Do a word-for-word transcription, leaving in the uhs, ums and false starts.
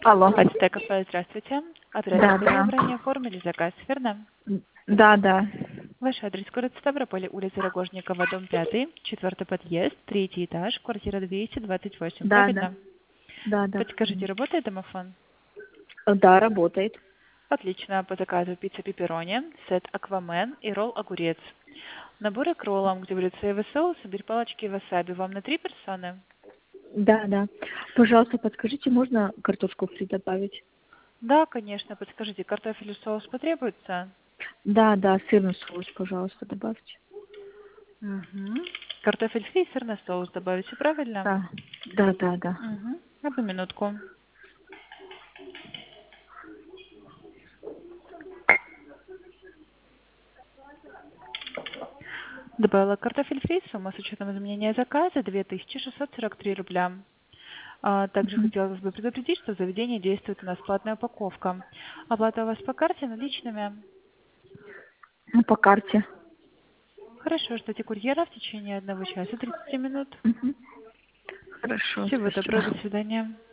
Алло. Альтэ кафе, здравствуйте. Да, Оперативно да. вы ранее оформили заказ, верно? Да, да. Ваш адрес город Ставрополь, улица Рогожникова, дом пятый, четвертый подъезд, третий этаж, квартира двести двадцать восемь, Да, да. правильно? Да, да. Подскажите, работает домофон? Да, работает. Отлично, по заказу пицца пепперони, сет аквамен и ролл огурец. Наборы к роллам, где будет соевый соус, имбирь, палочки и васаби. Вам на три персоны? Да, да. Пожалуйста, подскажите, можно картошку фри добавить? Да, конечно, подскажите, картофель и соус потребуется? Да, да, сырный соус, пожалуйста, добавьте. Угу. Картофель фри и сырный соус добавите, правильно? Да. Да, да, да. Угу. Одну минутку. Добавила картофель фри, сумма с учетом изменения заказа две тысячи шестьсот сорок три рубля. А также Мгм. хотелось бы предупредить, что в заведении действует у нас платная упаковка. Оплата у вас по карте наличными. Ну, по карте. Хорошо, ждите курьера в течение одного часа тридцати минут. Мгм. Хорошо, Всего доброго, спасибо. до свидания.